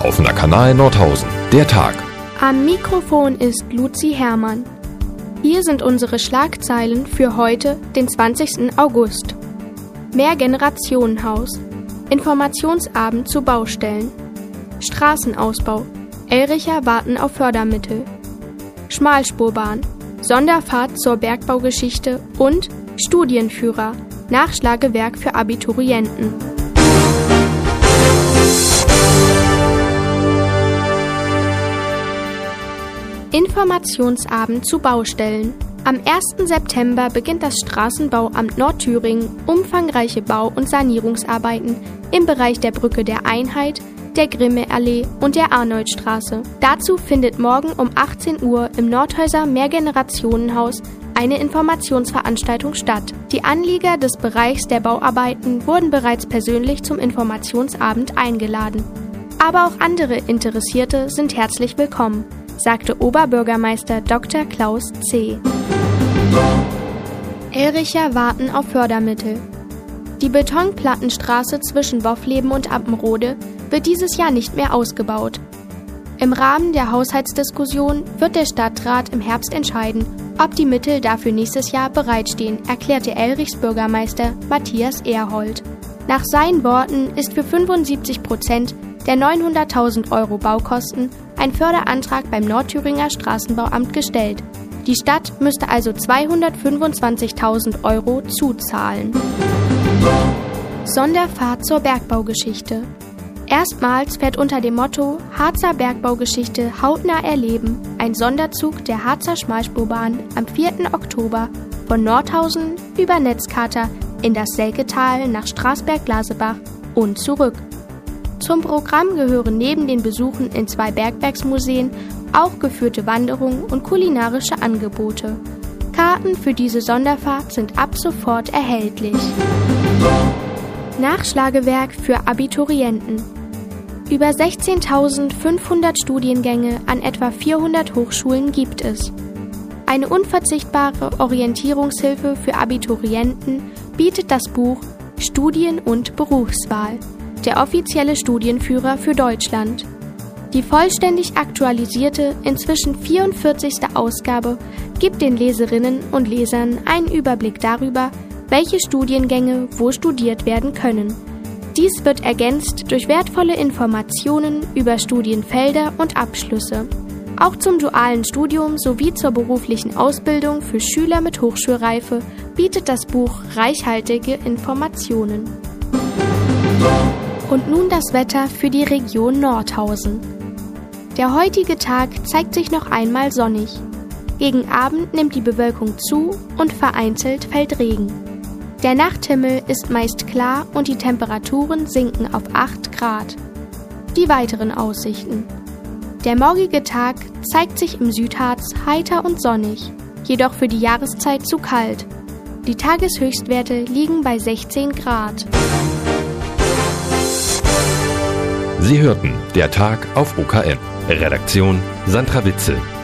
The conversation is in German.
Offener Kanal Nordhausen. Der Tag. Am Mikrofon ist Luzi Herrmann. Hier sind unsere Schlagzeilen für heute, den 20. August. Mehrgenerationenhaus. Informationsabend zu Baustellen. Straßenausbau. Elricher warten auf Fördermittel. Schmalspurbahn. Sonderfahrt zur Bergbaugeschichte und Studienführer. Nachschlagewerk für Abiturienten. Informationsabend zu Baustellen. Am 1. September beginnt das Straßenbauamt Nordthüringen umfangreiche Bau- und Sanierungsarbeiten im Bereich der Brücke der Einheit, der Grimme-Allee und der Arnoldstraße. Dazu findet morgen um 18 Uhr im Nordhäuser Mehrgenerationenhaus eine Informationsveranstaltung statt. Die Anlieger des Bereichs der Bauarbeiten wurden bereits persönlich zum Informationsabend eingeladen. Aber auch andere Interessierte sind herzlich willkommen, sagte Oberbürgermeister Dr. Klaus C. Elricher warten auf Fördermittel. Die Betonplattenstraße zwischen Woffleben und Appenrode wird dieses Jahr nicht mehr ausgebaut. Im Rahmen der Haushaltsdiskussion wird der Stadtrat im Herbst entscheiden, ob die Mittel dafür nächstes Jahr bereitstehen, erklärte Elrichs Bürgermeister Matthias Erhold. Nach seinen Worten ist für 75% der 900.000 Euro Baukosten ein Förderantrag beim Nordthüringer Straßenbauamt gestellt. Die Stadt müsste also 225.000 Euro zuzahlen. Sonderfahrt zur Bergbaugeschichte. Erstmals fährt unter dem Motto Harzer Bergbaugeschichte hautnah erleben ein Sonderzug der Harzer Schmalspurbahn am 4. Oktober von Nordhausen über Netzkater in das Selketal nach Straßberg-Glasebach und zurück. Zum Programm gehören neben den Besuchen in 2 Bergwerksmuseen auch geführte Wanderungen und kulinarische Angebote. Karten für diese Sonderfahrt sind ab sofort erhältlich. Nachschlagewerk für Abiturienten. Über 16.500 Studiengänge an etwa 400 Hochschulen gibt es. Eine unverzichtbare Orientierungshilfe für Abiturienten bietet das Buch Studien- und Berufswahl, der offizielle Studienführer für Deutschland. Die vollständig aktualisierte, inzwischen 44. Ausgabe gibt den Leserinnen und Lesern einen Überblick darüber, welche Studiengänge wo studiert werden können. Dies wird ergänzt durch wertvolle Informationen über Studienfelder und Abschlüsse. Auch zum dualen Studium sowie zur beruflichen Ausbildung für Schüler mit Hochschulreife bietet das Buch reichhaltige Informationen. Und nun das Wetter für die Region Nordhausen. Der heutige Tag zeigt sich noch einmal sonnig. Gegen Abend nimmt die Bewölkung zu und vereinzelt fällt Regen. Der Nachthimmel ist meist klar und die Temperaturen sinken auf 8 Grad. Die weiteren Aussichten. Der morgige Tag zeigt sich im Südharz heiter und sonnig, jedoch für die Jahreszeit zu kalt. Die Tageshöchstwerte liegen bei 16 Grad. Sie hörten Der Tag auf OKN. Redaktion Sandra Witzel.